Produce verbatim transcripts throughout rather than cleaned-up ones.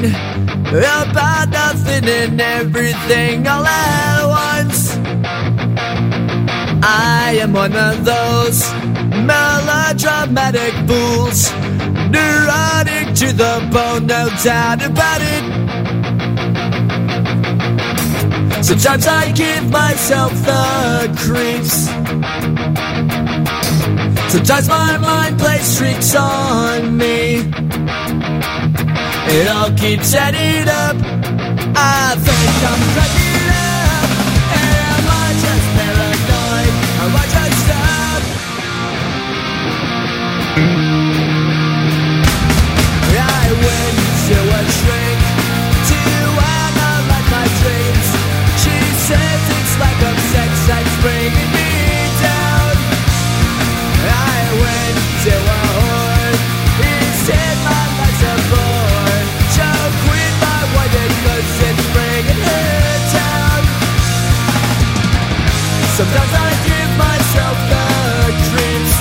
complain about nothing and everything all at once. I am one of those melodramatic fools, neurotic to the bone, no doubt about it. Sometimes I give myself the creeps. Sometimes my mind plays tricks on me. It all keeps adding up. I think I'm cracking up. Am I just paranoid? Am I just stuck? I went to a shrink to analyze my dreams. She says it's like a sex that's bringing me down. I went to a whore. He said my life's a bore. So quit my wedding cause it's bringing her down. Sometimes I give myself the creeps.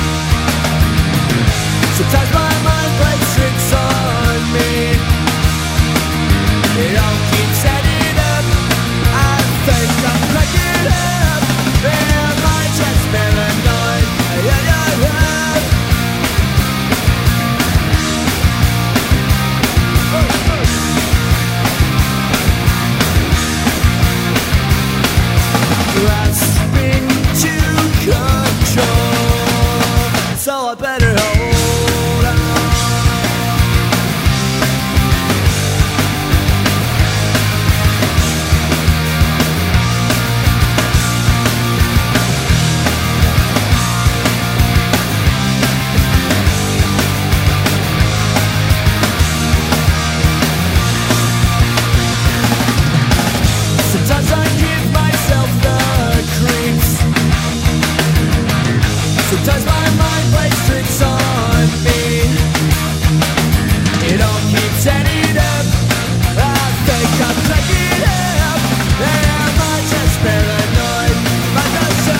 Sometimes my mind plays tricks on me. It all keeps adding up. I think I'm cracking up. Am I just paranoid? Yeah, yeah, yeah. Grasping to control, so I better hold on. Sometimes I give myself the creeps. Sometimes my mind plays tricks on me. It all keeps adding up. I think I'm cracking up. Am I just paranoid? Am I just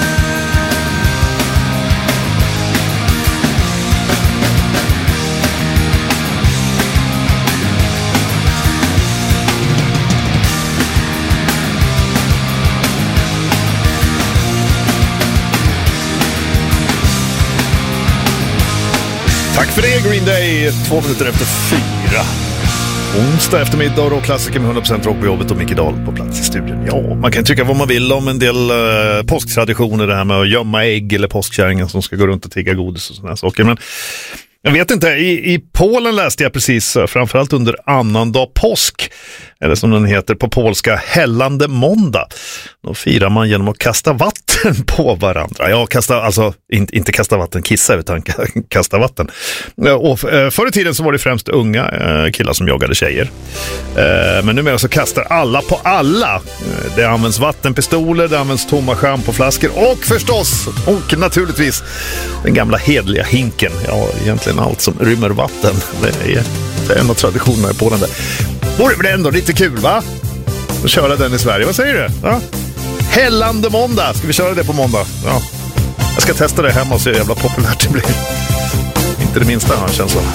Tack för det, Green Day. Två minuter efter fyra. Onsdag eftermiddag och klassiker med hundra procent rock på jobbet och Micke Dahl på plats i studion. Ja, man kan tycka vad man vill om en del uh, påsktraditioner, det här med att gömma ägg eller påskkärringen som ska gå runt och tigga godis och sådana saker. Men jag vet inte, i, i Polen läste jag precis, framförallt under annandag påsk, eller som den heter på polska, hällande måndag. Då firar man genom att kasta vatten på varandra. Ja, kasta, alltså inte, inte kasta vatten, kissa, utan kasta vatten. Och förr i tiden så var det främst unga killar som jagade tjejer. Men numera så kastar alla på alla. Det används vattenpistoler, det används tomma schampoflaskor och förstås, och naturligtvis den gamla hedliga hinken. Ja, egentligen allt som rymmer vatten. Det är, det är en av traditionerna på den där. Vore väl ändå lite kul, va? Att köra den i Sverige. Vad säger du? Ja. Hällande måndag. Ska vi köra det på måndag? Ja. Jag ska testa det hemma och se hur jävla populärt det blir. Inte det minsta, han känns så.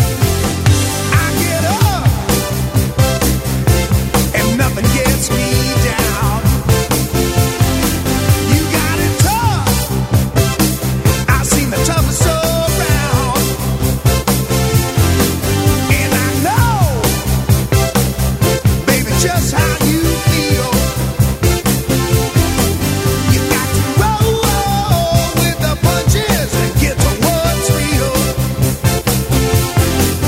Get to what's real.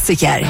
Rockklassiker.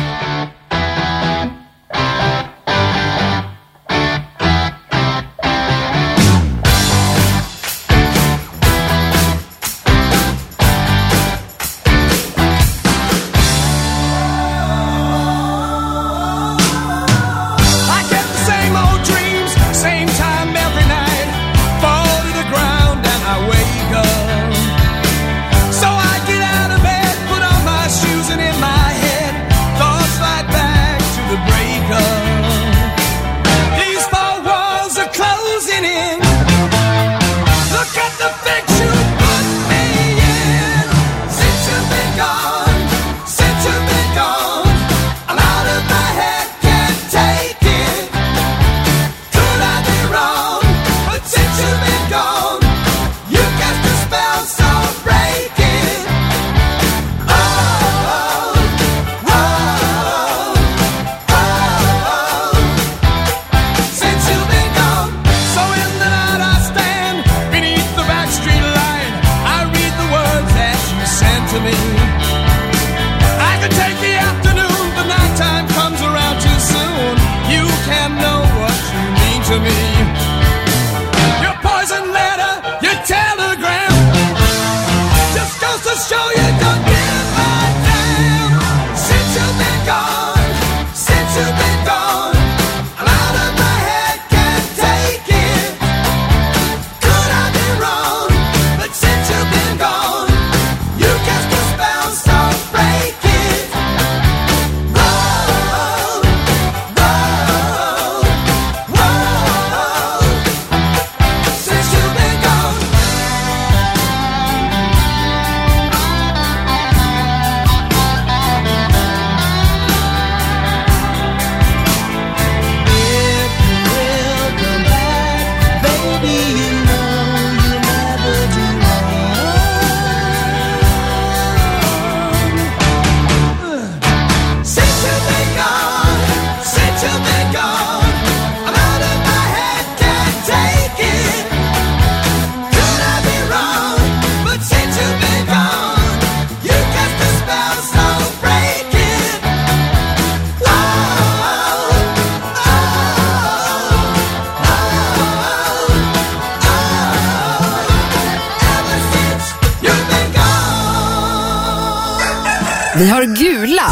Vi har gula,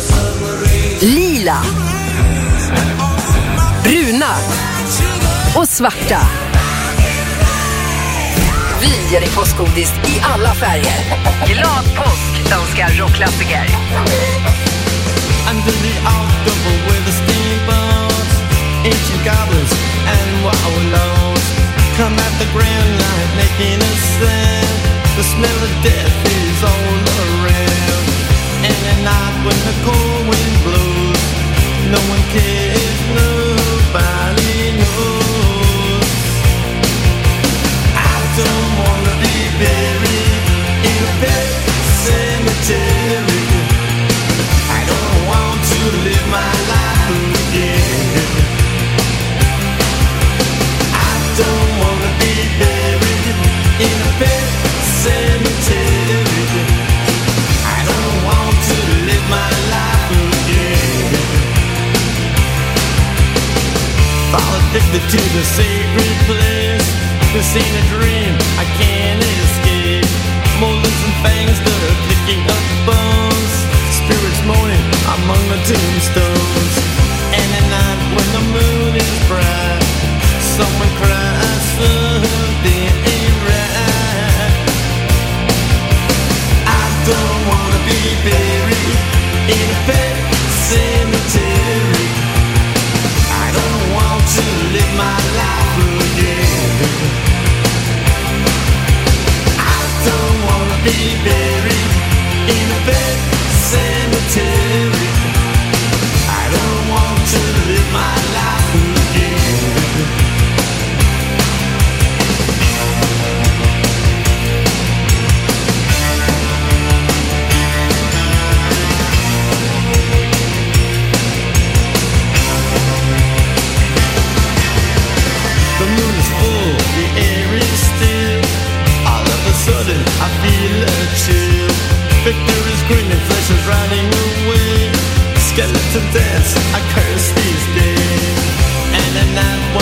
lila, bruna och svarta. Vi ger dig påskgodis i alla färger. Glad påsk, önskar Rockklassiker. Under the October with the steamboats, ancient goblins and wallows come at the grand light making a sound. The smell of death is all around. And at night when the cold wind blows, no one cares, nobody knows. I don't wanna be buried in a pet cemetery. I don't want to live my life again. I don't wanna be buried in a pet cemetery. I don't want to live my life again. Fall addicted to the sacred place. This ain't a dream, I can't escape. Molars and fangs that are picking up bones. Spirits moaning among the tombstones. And at night when the moon is bright, someone cries something ain't right. I don't wanna be buried in a pet cemetery. I don't want to live my life again. I don't wanna be buried in a pet cemetery. I don't want to live my life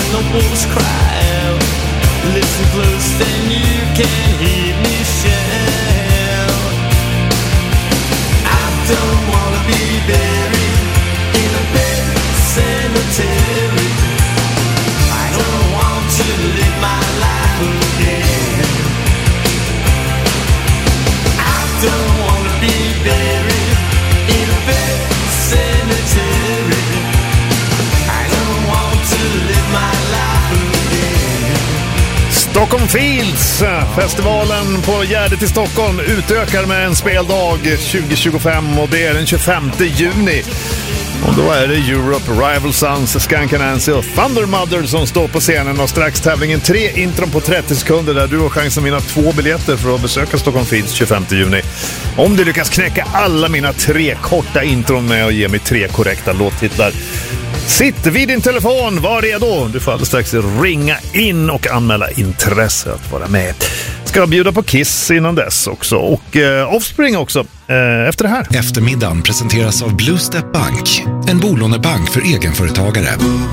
when the wolves cry out. Listen close, then you can hear me shout. I don't wanna be buried in a big cemetery. I don't want to live my life again. I don't wanna be buried in a big cemetery. I don't want to live my life again. Stockholm Fields, festivalen på Gärdet i Stockholm utökar med en speldag tjugo tjugofem och det är den tjugofemte juni. Och då är det Europe, Rival Sons, Skunk Anansi och Thunder Mother som står på scenen och strax tävlingen tre intron på trettio sekunder där du har chansen att vinna två biljetter för att besöka Stockholm Fields tjugofemte juni. Om du lyckas knäcka alla mina tre korta intron med att ge mig tre korrekta låttitlar. Sitt vid din telefon, var redo. Du får alldeles strax ringa in och anmäla intresse att vara med. Ska bjuda på Kiss innan dess också och eh, Offspring också eh, efter det här. Eftermiddagen presenteras av Blue Step Bank, en bolånebank för egenföretagare.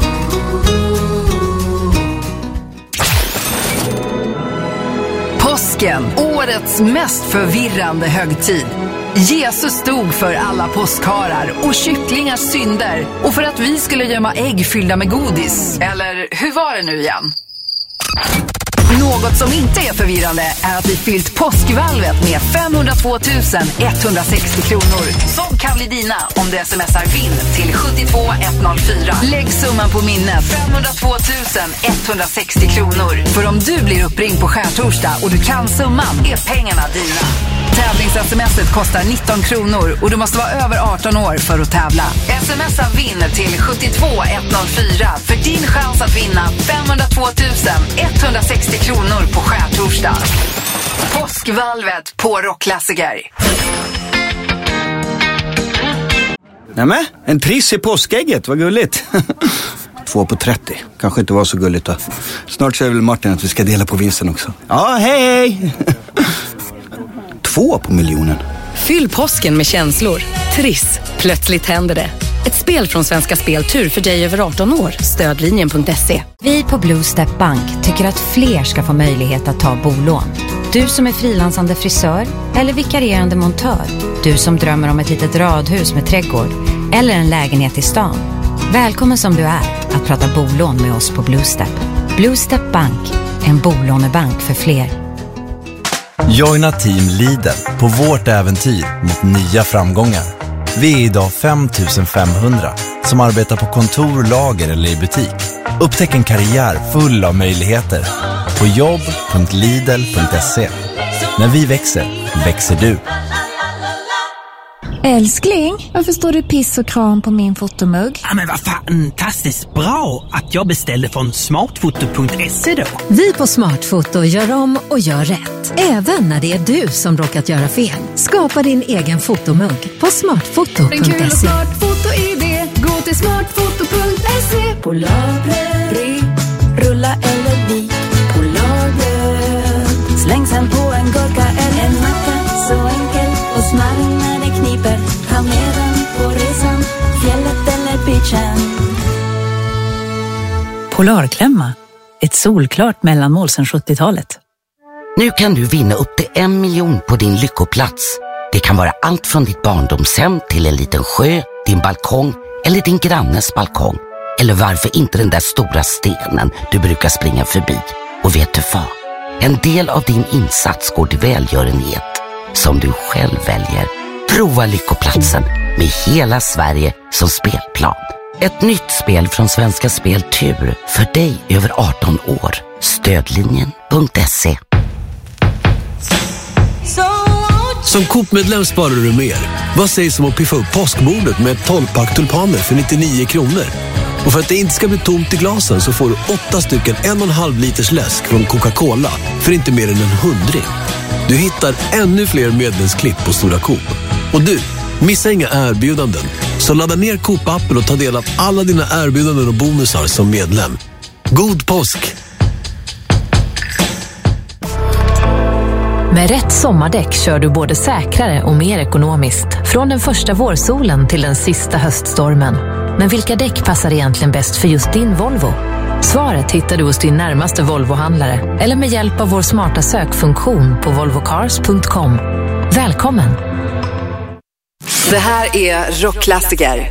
Påsken, årets mest förvirrande högtid. Jesus stod för alla påskharar och kycklingars synder och för att vi skulle gömma ägg fyllda med godis. Eller hur var det nu igen? Något som inte är förvirrande är att vi fyllt påskvalvet med femhundratvå tusen etthundrasextio kronor. Som kan bli dina om du smsar vinn till sjuttiotvå etthundrafyra. Lägg summan på minnet femhundratvå tusen etthundrasextio kronor. För om du blir uppringd på skärtorsdag och du kan summan är pengarna dina. Tävlings-smset kostar nitton kronor och du måste vara över arton år för att tävla. Smsa vinn till sjuttiotvå etthundrafyra för din chans att vinna femhundratvå tusen etthundrasextio kronor på skärtorsdag. Påskvalvet på Rockklassiker. Nämen, en triss i påskägget, vad gulligt. Två på trettio, kanske inte var så gulligt då. Snart säger väl Martin att vi ska dela på vinsten också. Ja, hej hej! Två på miljonen. Fyll påsken med känslor. Triss, plötsligt händer det. Ett spel från Svenska Speltur för dig över arton år. Stödlinjen punkt se. Vi på Blue Step Bank tycker att fler ska få möjlighet att ta bolån. Du som är frilansande frisör eller vikarierande montör. Du som drömmer om ett litet radhus med trädgård eller en lägenhet i stan. Välkommen som du är att prata bolån med oss på Blue Step. Blue Step Bank, en bolånebank för fler. Joina Team Lidl på vårt äventyr mot nya framgångar. Vi är idag fem tusen femhundra som arbetar på kontor, lager eller i butik. Upptäck en karriär full av möjligheter på jobb punkt lidl punkt se. När vi växer, växer du. Älskling, varför står det piss och kram på min fotomugg? Ja, men vad fantastiskt bra att jag beställde från smartfoto punkt se då. Vi på Smartfoto gör om och gör rätt. Även när det är du som råkat göra fel. Skapa din egen fotomugg på smartfoto punkt se. En kul smartfoto-idé, gå till smartfoto punkt se. Polarbröd, rulla eller vik. Polarbröd, släng sen på en gurka eller en macka. Så enkel och smarrig när det kniper. Ta med den på resan, fjället eller beachen. Polarklämma, ett solklart mellanmål sedan sjuttiotalet. Nu kan du vinna upp till en miljon på din lyckoplats. Det kan vara allt från ditt barndomshem till en liten sjö, din balkong eller din grannes balkong. Eller varför inte den där stora stenen du brukar springa förbi. Och vet du vad? En del av din insats går till välgörenhet som du själv väljer. Prova lyckoplatsen med hela Sverige som spelplan. Ett nytt spel från Svenska Speltur för dig över arton år. Stödlinjen punkt se. Som Coop-medlem sparar du mer. Vad sägs om att piffa upp påskbordet med ett tolv-pack tulpaner för nittionio kronor? Och för att det inte ska bli tomt i glasen så får du åtta stycken en och en halv liters läsk från Coca-Cola för inte mer än en hundring. Du hittar ännu fler medlemsklipp på Stora Coop. Och du, missa inga erbjudanden. Så ladda ner Coop-appen och ta del av alla dina erbjudanden och bonusar som medlem. God påsk! Med rätt sommardäck kör du både säkrare och mer ekonomiskt. Från den första vårsolen till den sista höststormen. Men vilka däck passar egentligen bäst för just din Volvo? Svaret hittar du hos din närmaste Volvo-handlare eller med hjälp av vår smarta sökfunktion på volvo cars punkt com. Välkommen! Det här är Rockklassiker.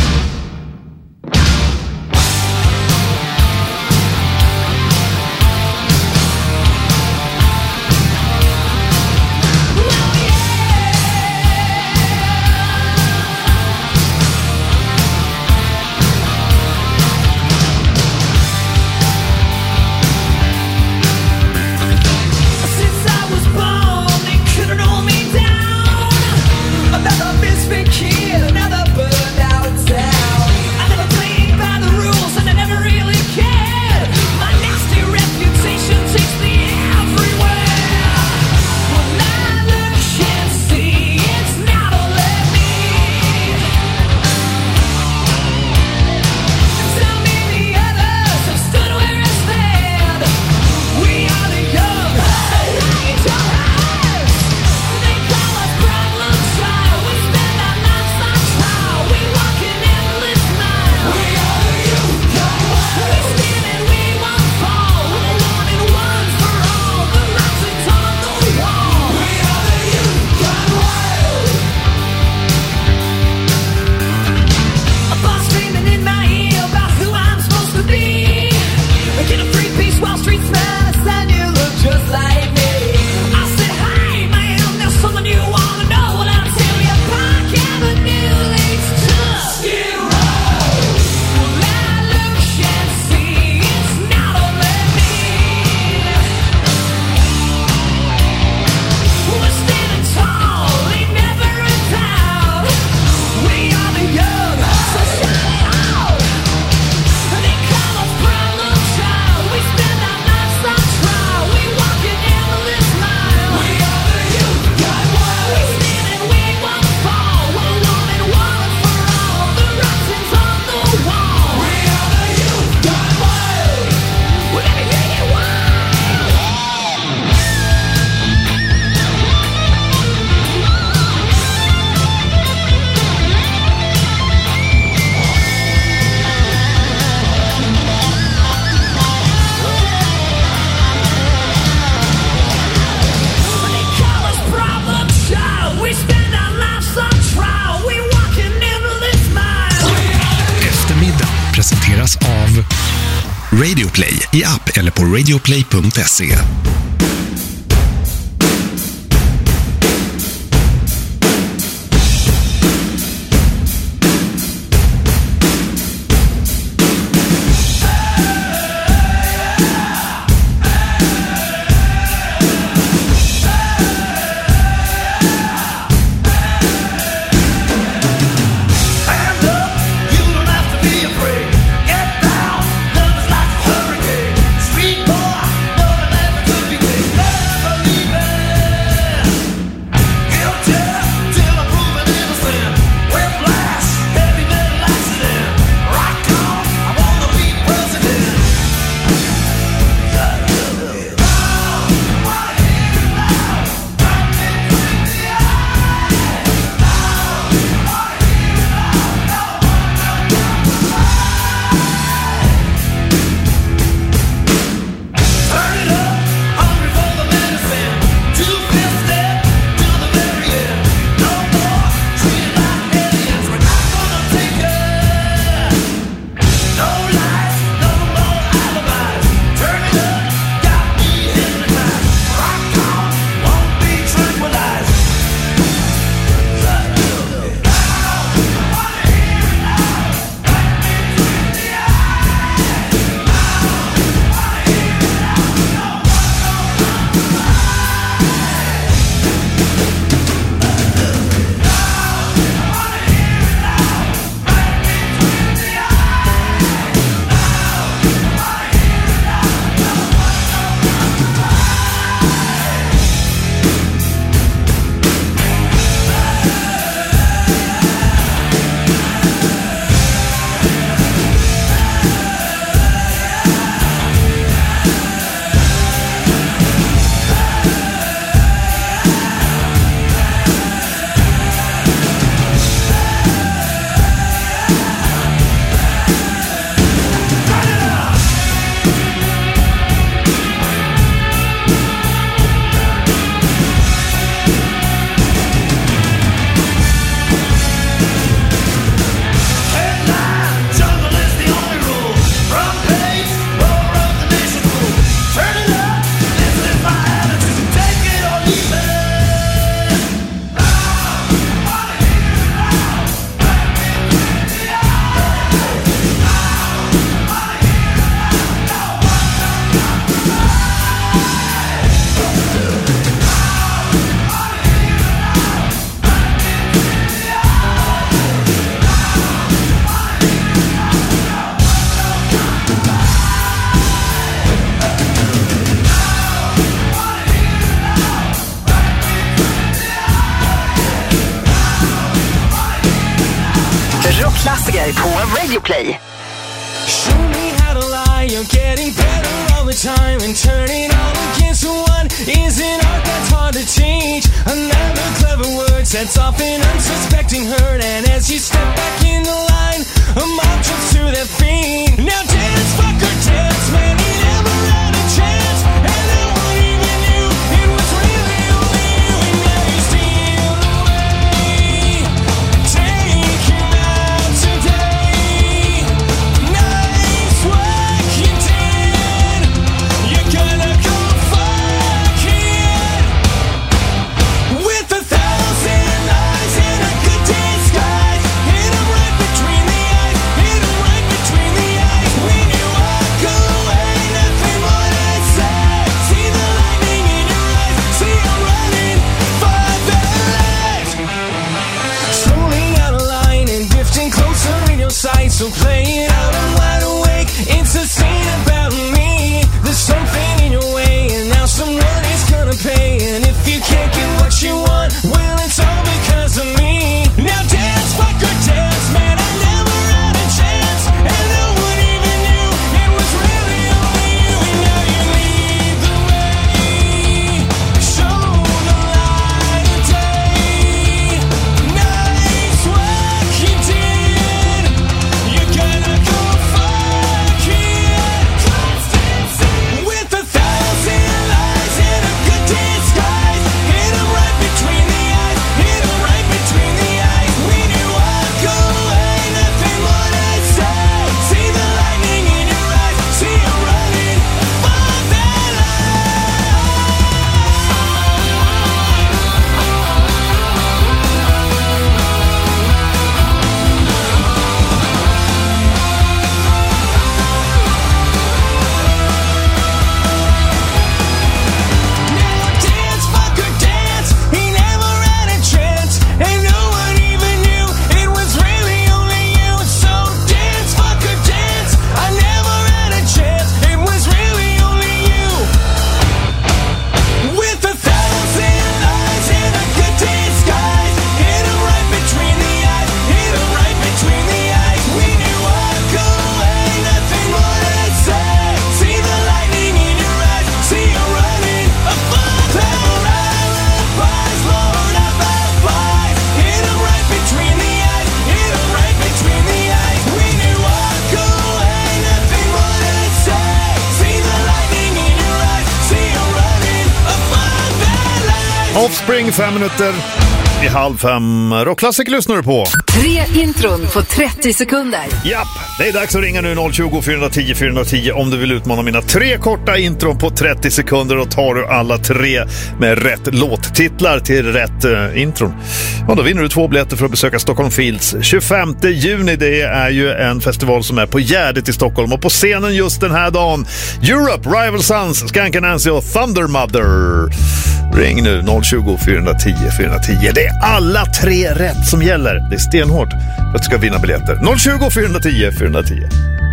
Presenteras av Radioplay i app eller på radioplay punkt se. Get down, love is like a hurricane. Street boy, no one ever could be klassiker på Radio Play. Show me how to lie, you're getting better all the time. And turning all against one is an art that's hard to teach. Another clever word sets off an unsuspecting hurt. And as you step back in the line, a mob jumps to their feet. Now dance, fucker, dance, man, he never had a chance. And no one even knew it was really only you. And now you steal away. Take him out today. Nice work you did. You're gonna go fuck it. With a thousand lies and a good disguise. Hit him right between the eyes. Hit him right between the eyes. When you walk away, nothing more to say. See the lightning in your eyes. See him running for their lives. Slowly out of line and drifting closer in your sight. So play it out, I'm wide awake. It's a scene about me. There's something in your way, and now someone is gonna pay. And if you can't get what you want, well, it's all because of me. Now dance, fucker, dance, man, I never had a chance. And no one even knew it was really only you. And now you lead the way. Show the light of day. Nice work you did. You're gonna go fuck it. With a thousand lies and a good disguise. Hit him right between the eyes. Hit him right between the eyes. When you walk away, nothing more to say. See the lightning in your eyes. See you running for their dance, fucker, dance. He never had a chance, and no one even knew it was really only you. So dance, fucker, dance. I never had a chance. It was really only you. With a thousand lies and a good disguise. Hit him right between the eyes. Hit him right between the eyes. When you walk away, nothing more to say. See the lightning in your eyes. See you running a fire. Alibis, Lord of the Flies. Hit him right between the eyes. Hit him right between the eyes. When you walk away, nothing more to say. See the lightning in your eyes. See you running a fire. Offspring, fem minuter i halv fem. Rockklassiker lyssnar du på. Tre intron på trettio sekunder. Japp, det är dags att ringa nu noll tjugo, fyra tio, fyra tio om du vill utmana mina tre korta intron på trettio sekunder. Och tar du alla tre med rätt låttitlar till rätt uh, intron, ja, då vinner du två biljetter för att besöka Stockholm Fields tjugofemte juni. Det är ju en festival som är på Gärdet i Stockholm. Och på scenen just den här dagen, Europe, Rival Sons, Skank Nancy och Thunder Mother. Ring nu noll tjugo, fyra tio, fyra tio. Det är alla tre rätt som gäller. Det är stenhårt för att du ska vinna biljetter. noll tjugo, fyra tio, fyra tio.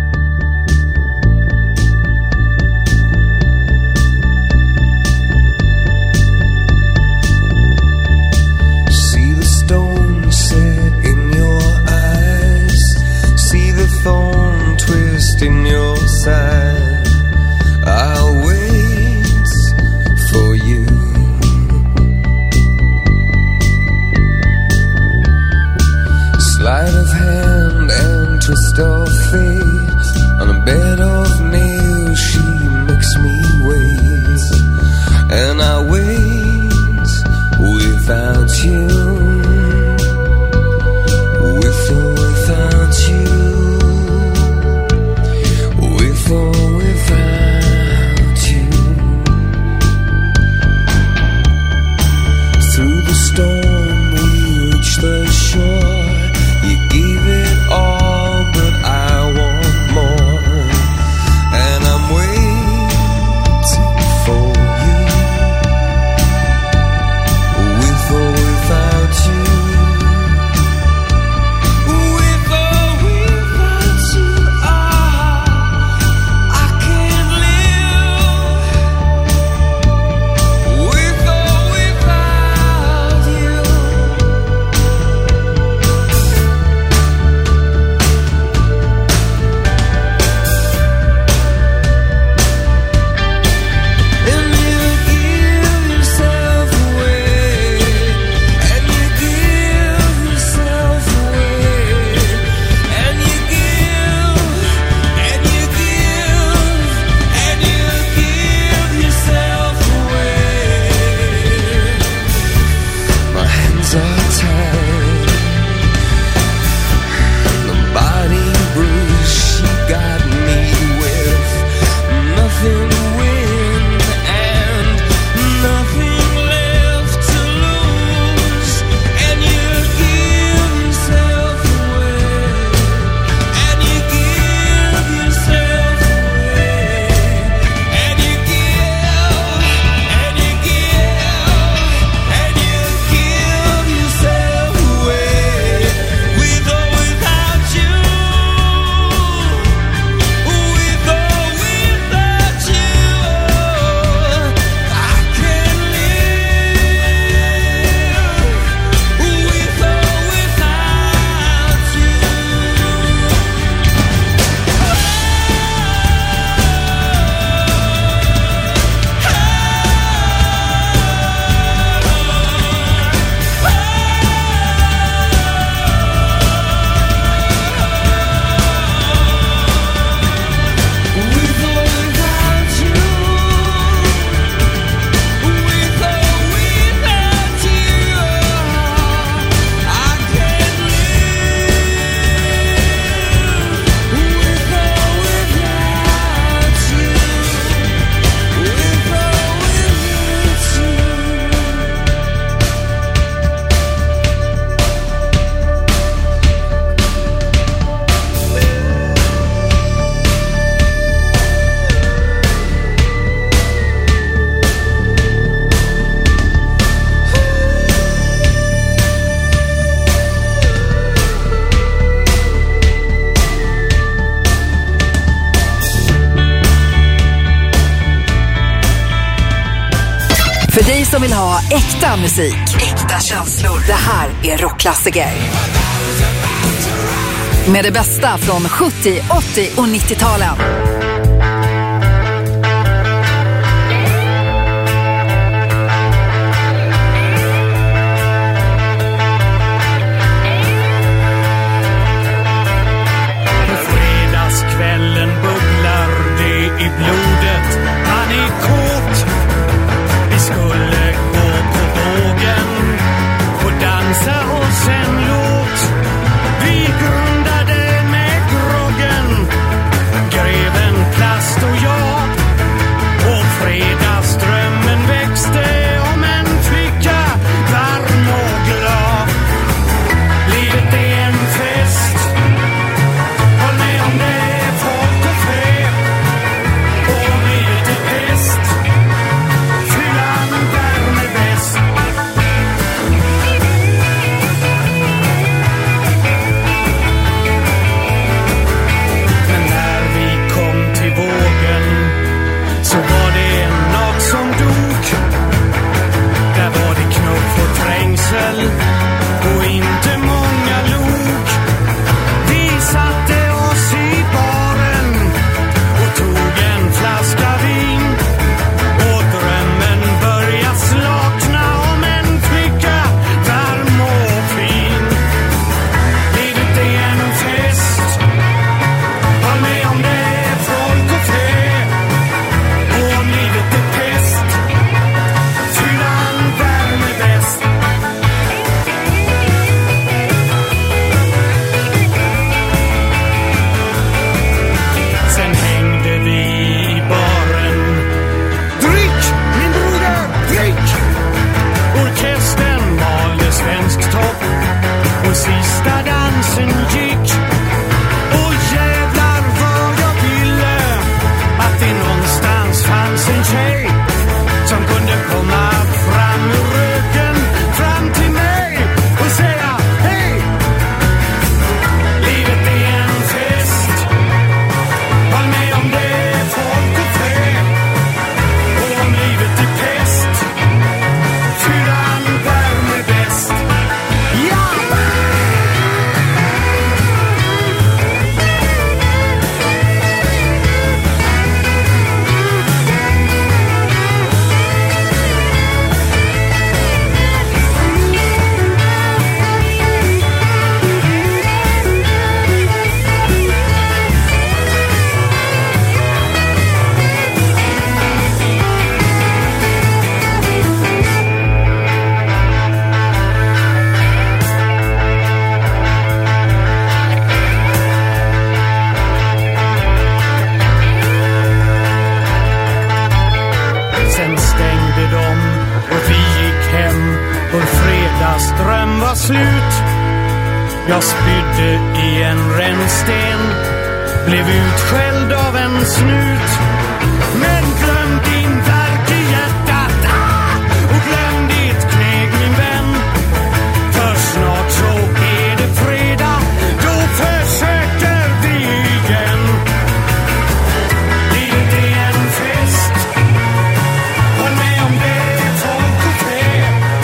See the stone set in your eyes. See the thorn twist in your side. I'll wait for you. Sleight of hand and twist of fate. som vill ha äkta musik. Äkta känslor. Det här är Rockklassiker. Med det bästa från sjuttio, åttio och nittio-talen. Kvällen bubblar det i blodet. Han är kåt. Vi skulle gå på vågen och dansa och sen låt. Vi grundade med groggen, greven, plast och jag. Och fredagsdrömmen växte om en flicka varm och glad. Livet är en fest. Håll med om det. Och inte många lok. Vi satte oss i baren och tog en flaska vin. Och drömmen började slakna om en flicka varm och fin. Livet är en fest. Håll med om det är folk och fä. Och om livet är pest, fyllan värme bäst. Och sista dansen gick. Och jävlar vad jag ville att det någonstans fanns en tjej som kunde komma fram ur röken, fram till mig och säga hej. Livet är en fest. Håll med om det är folk och fä. Och om livet är pest, fyllan värme bäst. Dröm var slut. Jag spydde i en rännsten, blev utskälld av en snut. Men glöm din värk i hjärtat, ah! Och glöm ditt knäg min vän. För snart så är det fredag, då försöker vi igen. Livet är en fest. Håll med om det är folk och fä.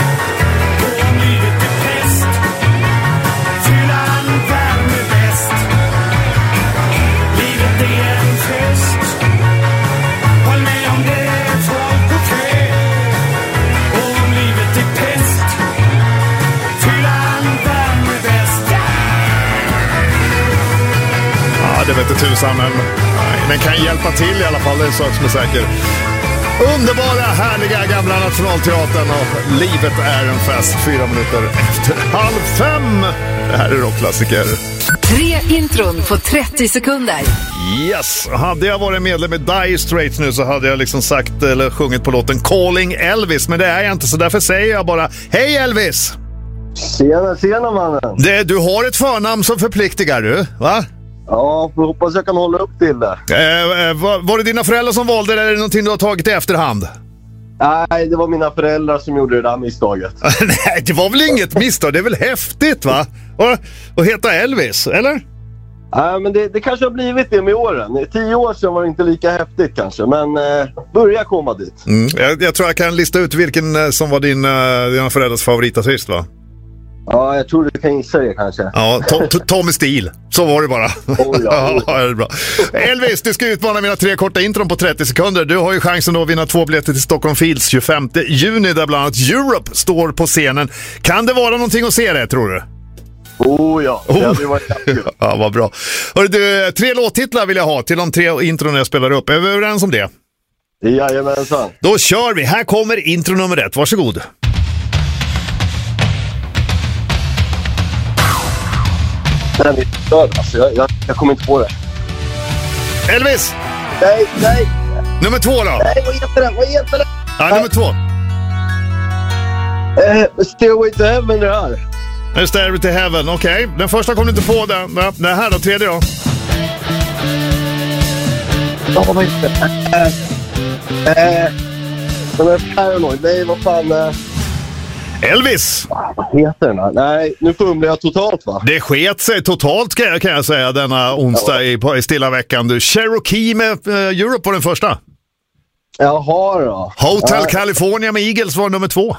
Det vet inte tusan, men den kan hjälpa till i alla fall, det är en sak som är säker. Underbara, härliga gamla Nationalteatern och livet är en fest. Fyra minuter efter halv fem. Det här är Rockklassiker. Tre intron på trettio sekunder. Yes, hade jag varit medlem i Dire Straits nu så hade jag liksom sagt eller sjungit på låten Calling Elvis, men det är jag inte, så därför säger jag bara hej Elvis! Tjena, tjena mannen! Det, du har ett förnamn som förpliktigar du, va? Ja, jag hoppas jag kan hålla upp till det. Eh, var, var det dina föräldrar som valde det, eller är det någonting du har tagit i efterhand? Nej, det var mina föräldrar som gjorde det där misstaget. Nej, det var väl inget misstag, det är väl häftigt va? Och, och heta Elvis, eller? Ja, men det, det kanske har blivit det med åren. Tio år sedan var det inte lika häftigt kanske, men eh, börja komma dit. Mm. Jag, jag tror jag kan lista ut vilken eh, som var din, eh, dina föräldrars favoritartist, va? Ja, jag tror du kan gissa det kanske. Ja, to- to- Tommy Steele. Så var det bara. Oh, ja. Ja, det är bra. Elvis, du ska utmana mina tre korta intron på trettio sekunder. Du har ju chansen att vinna två biljetter till Stockholm Fields tjugofemte juni där bland annat Europe står på scenen. Kan det vara någonting att se det, tror du? Oh ja, det hade varit jättekul. Ja, vad bra. Hörru du, tre låttitlar vill jag ha till de tre intron jag spelar upp. Är vi överens om det? Jajamensan. Då kör vi. Här kommer intro nummer ett. Varsågod. Den är störd, alltså. Jag, jag, jag kommer inte på det. Elvis! Nej, nej. Nummer två då? Nej, vad heter den? Vad heter den? Ja, nummer två. Eh, Stairway to Heaven det här. Nu Stairway to Heaven, okej. Okay. Den första kom du inte på den. Den här då, tredje då? Ja, vad heter det? Eh, eh, den är Paranoid. Nej, vad fan... Eh. Elvis! Vad heter den här? Nej, nu fumlar jag totalt, va? Det sket sig totalt kan jag, kan jag säga denna onsdag i, på, i stilla veckan. Du, Cherokee med uh, Europe på den första. Jaha då. Hotel ja. California med Eagles var nummer två.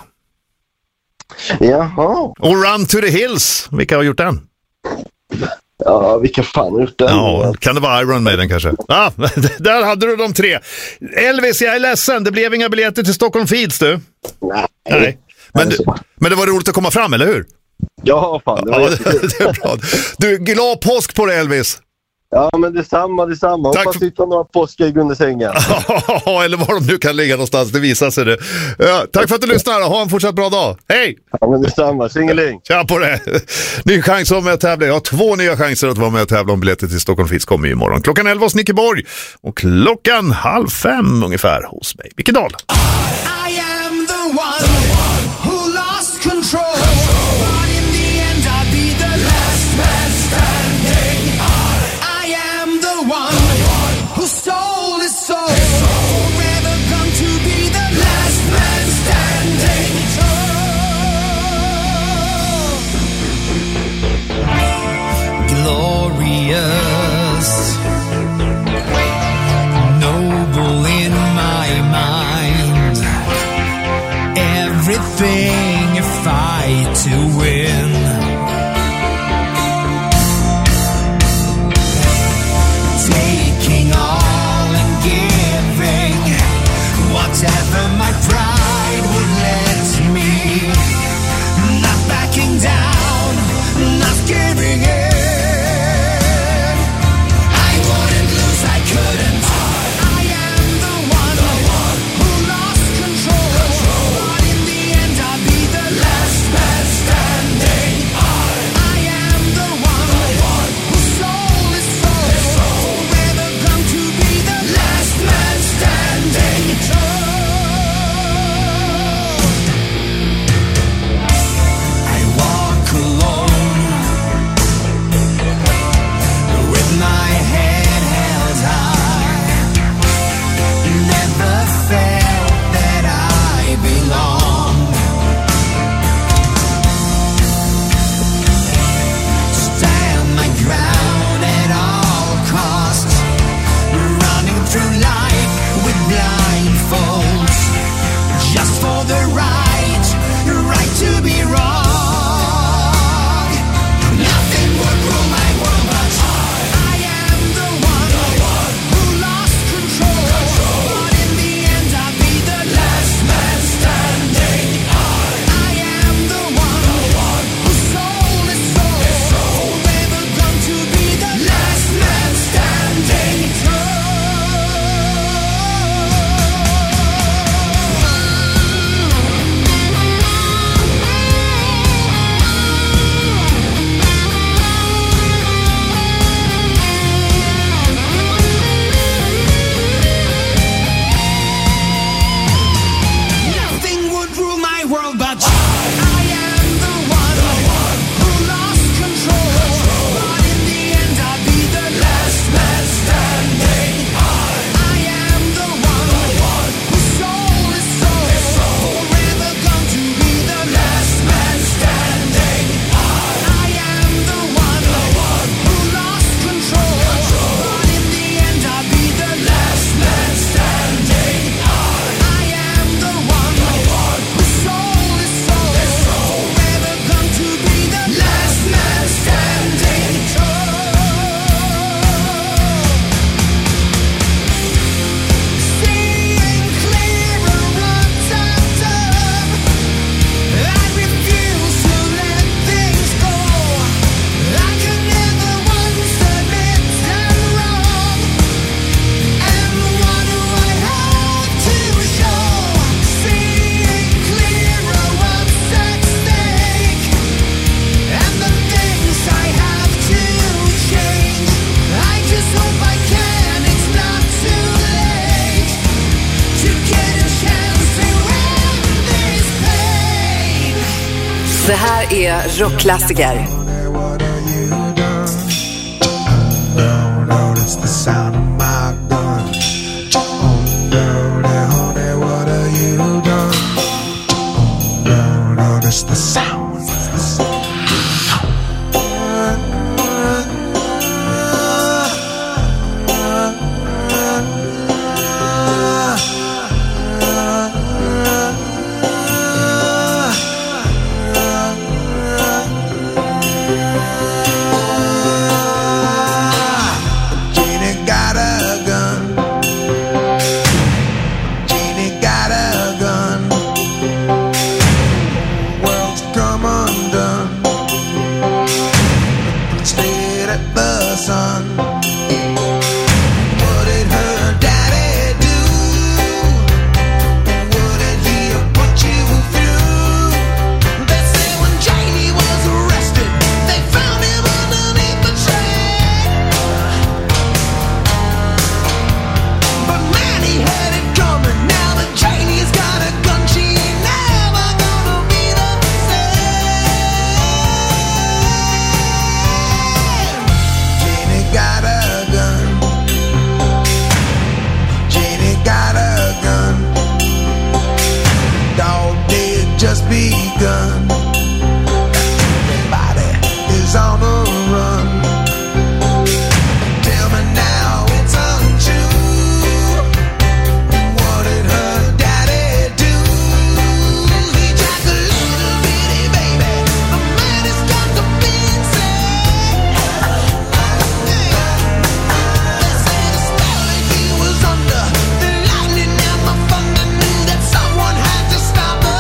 Jaha. Och Run to the Hills. Vilka har gjort den? Ja, vilka fan har gjort den? Ja, kan det vara Iron Maiden kanske? Ja, ah, där hade du de tre. Elvis, jag är ledsen. Det blev inga biljetter till Stockholm Fields, du. Nej. Nej. Men, du, men det var roligt att komma fram, eller hur? Ja, fan. Det, var ja, det, det är bra. Du, glad påsk på dig, Elvis. Ja, men detsamma, detsamma. Tack hoppas för... hitta några påskägg under sängen. Ja, eller var de nu kan ligga någonstans, det visar sig det. Ja, tack för att du lyssnar, ha en fortsatt bra dag. Hej! Ja, men detsamma, singeling. Tja på det. Ny chans att vara med och tävla. Jag har två nya chanser att vara med och tävla om biljetter till Stockholm Fields kommer imorgon. Klockan elva hos Nickeborg och klockan halv fem ungefär hos mig. Micke Dahl. I am the one who lost control. But in the end I'll be the last man standing. I am the one who stole his soul. Forever come to be the last man standing. Glorious, noble in my mind. Det här är rockklassiker. Notice the sound of my gun. Oh, dirty honey, what have you done? Oh, notice the sound. Just begun. Everybody is on the run. Tell me now it's untrue. What did her daddy do? He jacked a little bitty baby. The man has got to be insane. They say the spell that he was under, the lightning and the thunder knew that someone had to stop the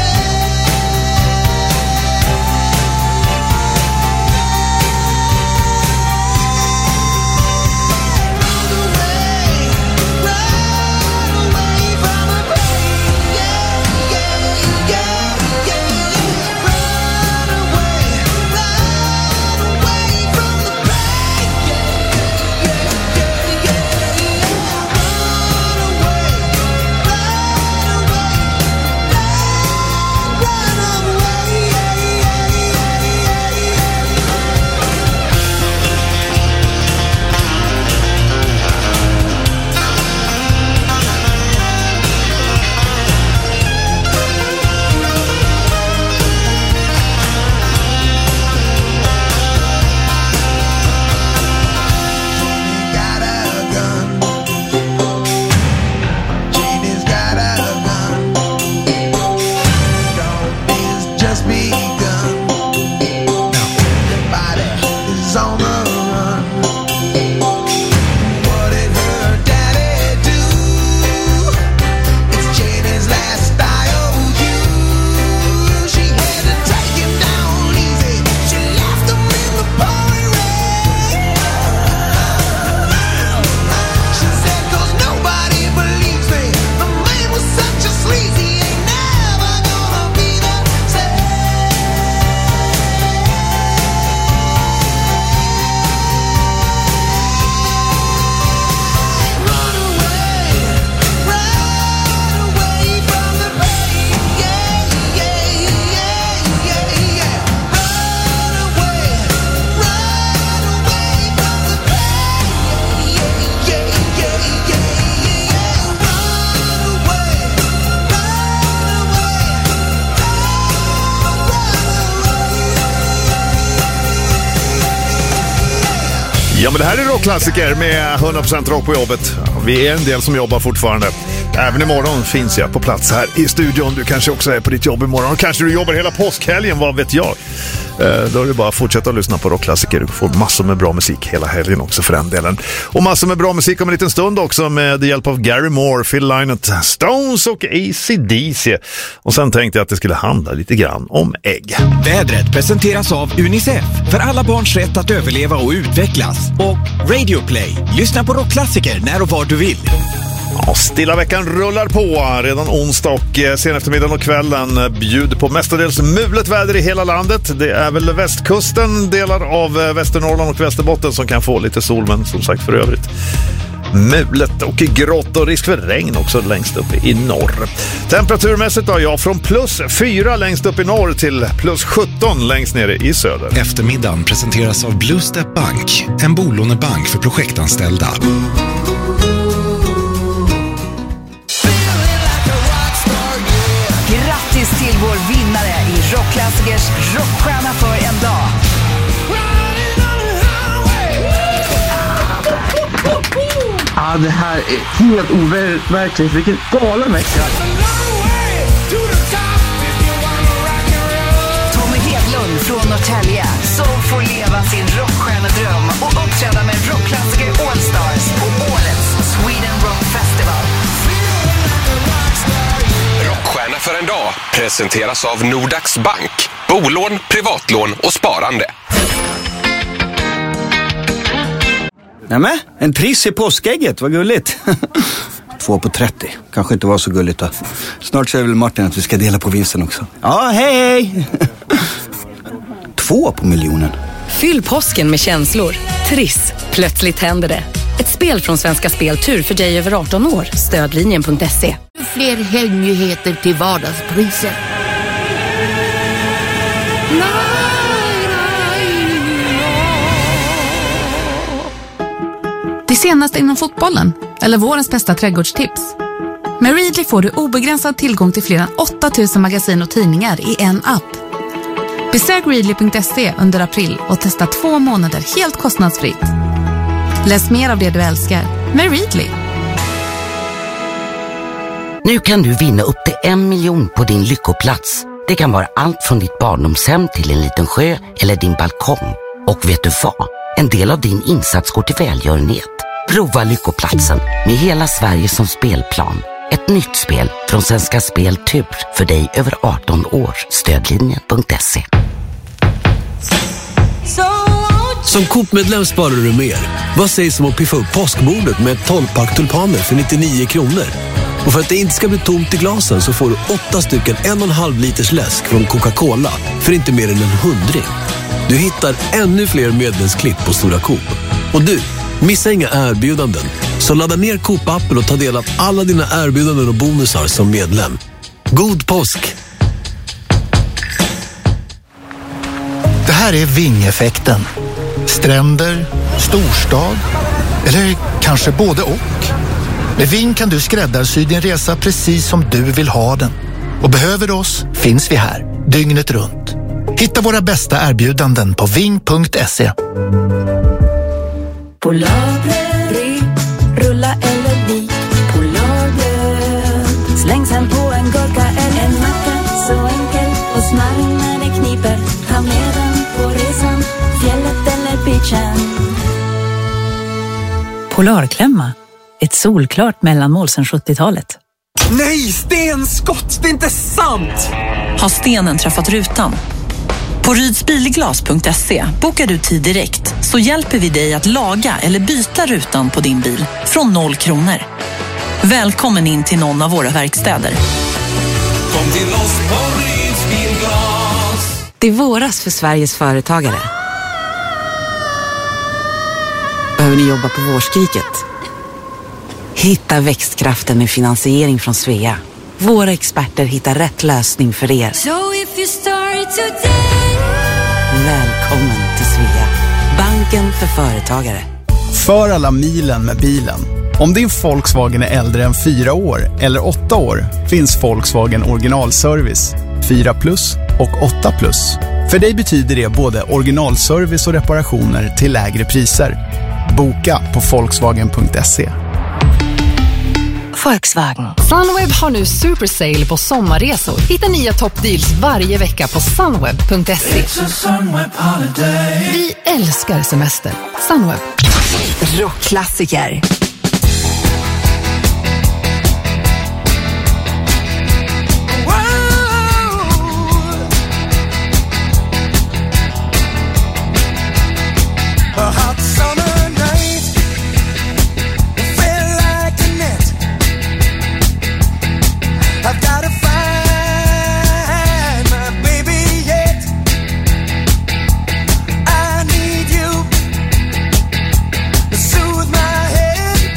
Ja, men det här är rockklassiker med hundra procent rock på jobbet. Vi är en del som jobbar fortfarande. Även imorgon finns jag på plats här i studion. Du kanske också är på ditt jobb imorgon. Kanske du jobbar hela påskhelgen, vad vet jag. Då är det bara att fortsätta att lyssna på rockklassiker. Du får massor med bra musik hela helgen också för den delen. Och massor med bra musik om en liten stund också med hjälp av Gary Moore, Phil Lynott, Stones och A C D C. Och sen tänkte jag att det skulle handla lite grann om ägg. Vädret presenteras av Unicef för alla barns rätt att överleva och utvecklas. Och Radio Play. Lyssna på rockklassiker när och var du vill. Ja, stilla veckan rullar på. Redan onsdag och sen eftermiddagen och kvällen bjuder på mestadels mulet väder i hela landet. Det är väl västkusten, delar av Västernorrland och Västerbotten som kan få lite sol, men som sagt för övrigt mulet och grått och risk för regn också längst upp i norr. Temperaturmässigt har jag från plus fyra längst upp i norr till plus sjutton längst nere i söder. Eftermiddagen presenteras av Blue Step Bank, en bolånebank för projektanställda. Grattis till vår vinnare i Rockklassikers rockstjärna för en dag. Ja, det här är helt overkligt. Vilken galen vecka. Tommy Hedlund från Norrtälje som får leva sin rockstjärnedröm och uppträda med Rockklassiker All Stars på årets Sweden Rock Festival. Rockstjärna för en dag presenteras av Nordax Bank. Bolån, privatlån och sparande. Nämen, en triss i påskägget, vad gulligt. Två på trettio, kanske inte var så gulligt då. Snart säger väl Martin att vi ska dela på vinsten också. Ja, hej hej! Två på miljonen. Fyll påsken med känslor. Triss, plötsligt händer det. Ett spel från Svenska Spel Tur för dig över arton år. Stödlinjen punkt se. Fler helgnyheter till vardagspriser. Det senaste inom fotbollen, eller vårens bästa trädgårdstips. Med Readly får du obegränsad tillgång till fler än åtta tusen magasin och tidningar i en app. Besök readly punkt se under april och testa två månader helt kostnadsfritt. Läs mer av det du älskar med Readly. Nu kan du vinna upp till en miljon på din lyckoplats. Det kan vara allt från ditt barndomshem till en liten sjö eller din balkong. Och vet du vad? En del av din insats går till välgörenhet. Prova lyckoplatsen med hela Sverige som spelplan. Ett nytt spel från Svenska Spel Tur för dig över arton år. Stödlinjen punkt se. Som Coop-medlem sparar du mer. Vad sägs om att piffa upp påskbordet med ett tolv-pack tulpaner för nittionio kronor? Och för att det inte ska bli tomt i glasen så får du åtta stycken en och en halv liters läsk från Coca-Cola för inte mer än en hundring. Du hittar ännu fler medlemsklipp på Stora Coop. Och du, missa inga erbjudanden. Så ladda ner Coop-appen och ta del av alla dina erbjudanden och bonusar som medlem. God påsk! Det här är Ving-effekten. Stränder, storstad eller kanske både och. Med Ving kan du skräddarsy din resa precis som du vill ha den. Och behöver du oss finns vi här, dygnet runt. Hitta våra bästa erbjudanden på ving punkt se. Polarbröd, rulla eller vik. Polarbröd, slängs hem på en gurka eller en macka. Så enkel och smarrig när det kniper. Ta med den på resan, fjället eller beachen. Polarklämma. Ett solklart mellanmål sedan sjuttiotalet. Nej, stenskott! Det är inte sant! Har stenen träffat rutan? På rydsbilglas punkt se bokar du tid direkt så hjälper vi dig att laga eller byta rutan på din bil från noll kronor. Välkommen in till någon av våra verkstäder. Kom till oss på Rydsbilglas. Det är våras för Sveriges företagare. Behöver ni jobba på vårskriket? Hitta växtkraften med finansiering från Svea. Våra experter hittar rätt lösning för er. So if you start today. Välkommen till Svea. Banken för företagare. För alla milen med bilen. Om din Volkswagen är äldre än fyra år eller åtta år finns Volkswagen originalservice. fyra plus och åtta plus. För dig betyder det både originalservice och reparationer till lägre priser. Boka på volkswagen punkt se. Volkswagen. Sunweb har nu super sale på sommarresor. Hitta nya toppdeals varje vecka på sunweb punkt se. Vi älskar semester. Sunweb. Rockklassiker. A hot summer night, it felt like a net. I've got to find my baby yet. I need you to soothe my head.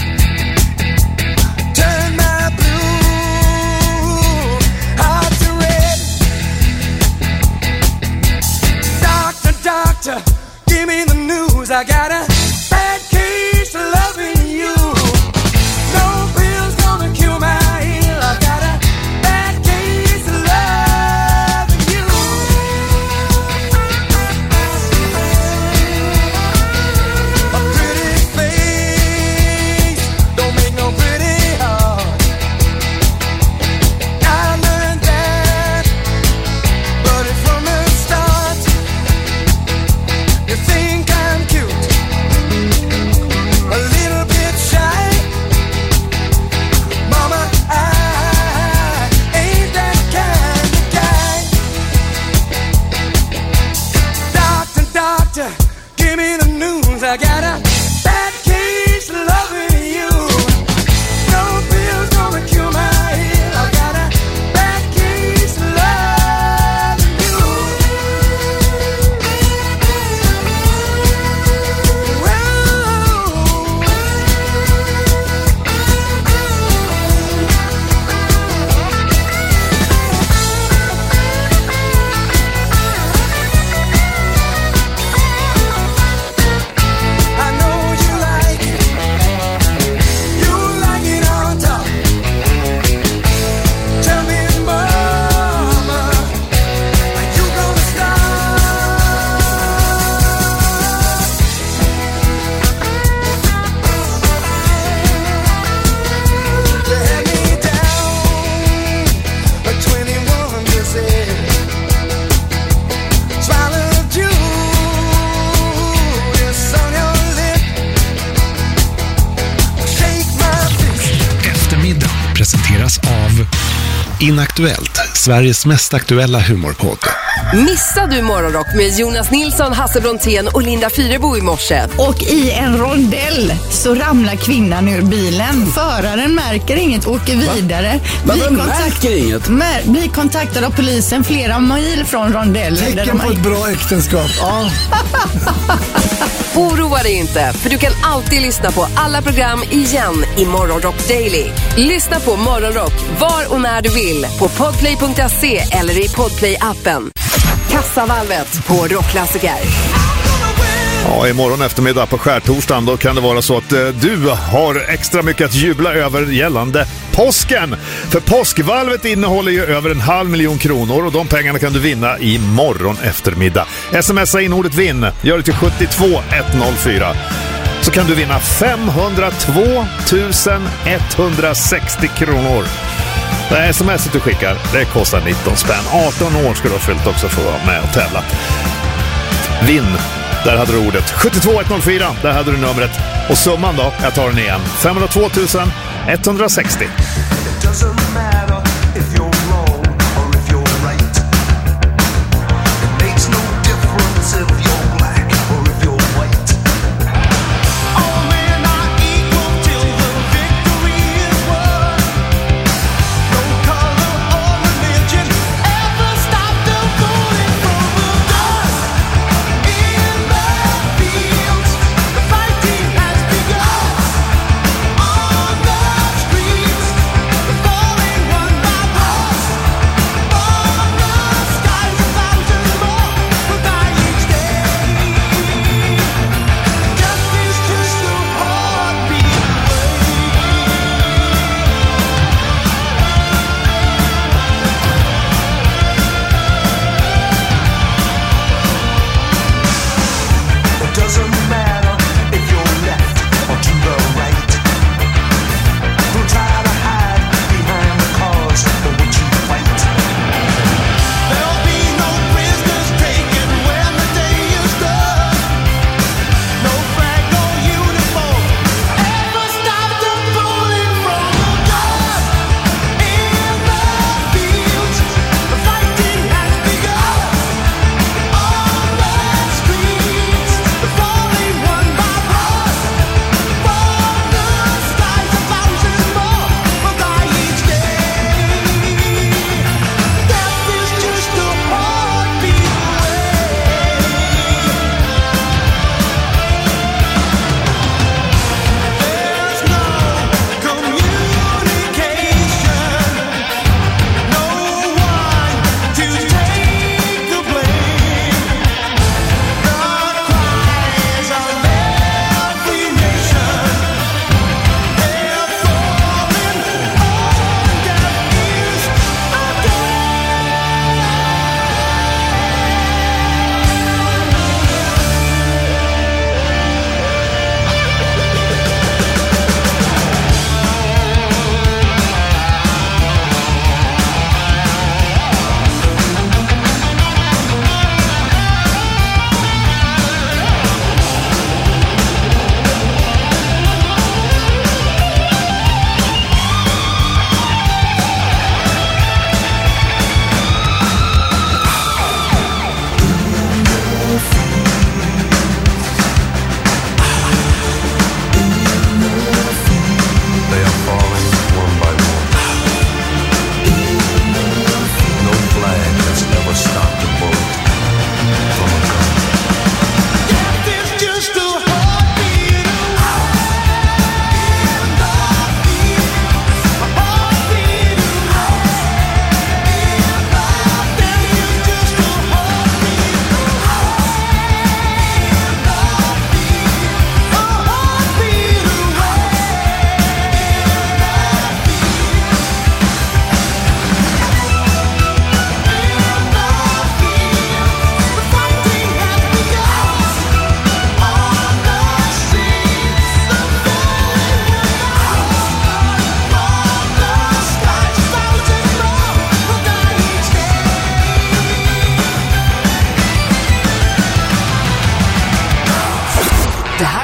presenteras av Inaktuellt, Sveriges mest aktuella humorpodd. Missar du Morgonrock med Jonas Nilsson, Hasse Brontén och Linda Fyrebo i morse? Och i en rondell så ramlar kvinnan ur bilen. Föraren märker inget, åker vidare. Va? Blir, kontakt- märker inget? Mer- blir kontaktad av polisen flera mil från rondellen. Tecken på ett bra äktenskap. Ja. Oroa dig inte, för du kan alltid lyssna på alla program igen i Morgonrock Daily. Lyssna på Morgonrock var och när du vill på podplay punkt se eller i Podplay-appen. Kassavalvet på Rockklassiker. Ja, imorgon eftermiddag på skärtorsdagen då kan det vara så att eh, du har extra mycket att jubla över gällande påsken. För påskvalvet innehåller ju över en halv miljon kronor och de pengarna kan du vinna imorgon eftermiddag. Smsa in ordet vinn, gör det till sjuttiotvå etthundrafyra. Så kan du vinna femhundratvå tusen etthundrasextio kronor. Det här smset du skickar, det kostar nitton spänn. arton år ska du ha fyllt också för att vara med och tävla. Vinn. Där hade du ordet sjuttiotvå etthundrafyra, där hade du numret. Och summan då, jag tar den igen. femhundratvå tusen etthundrasextio.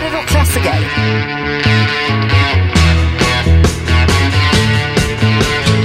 Rockklassiker.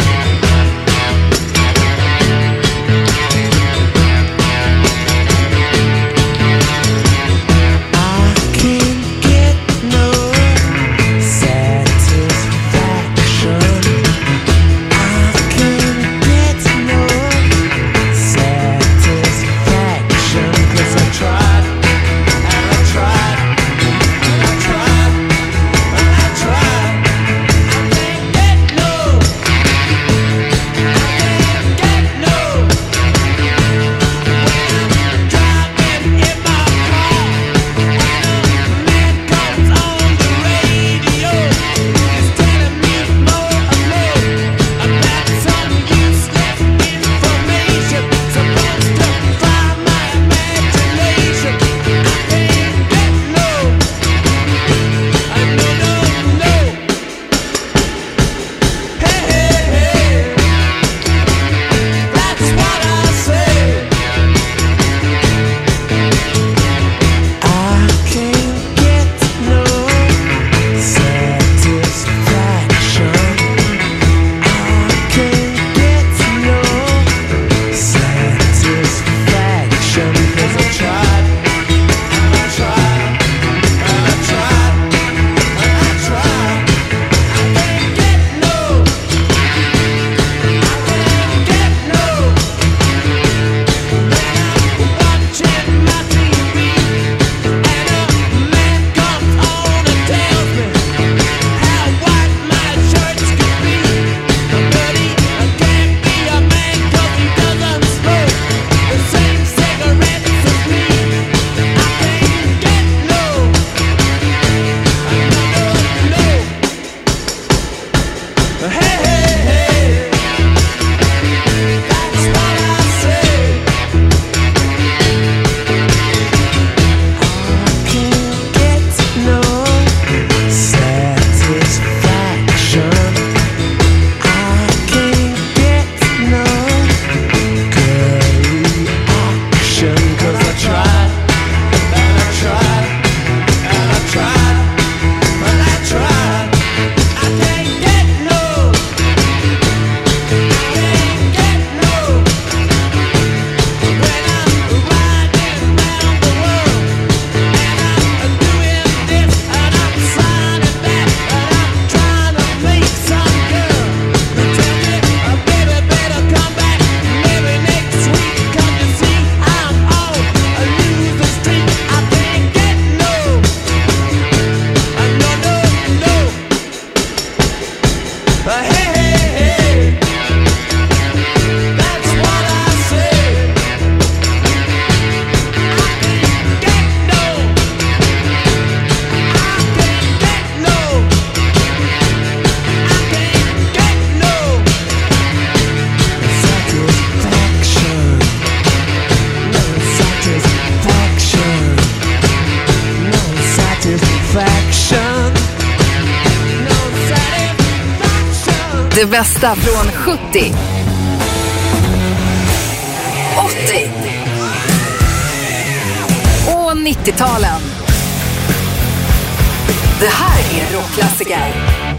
Det bästa från sjuttio, åttio och nittio-talen. Det här är rockklassiker.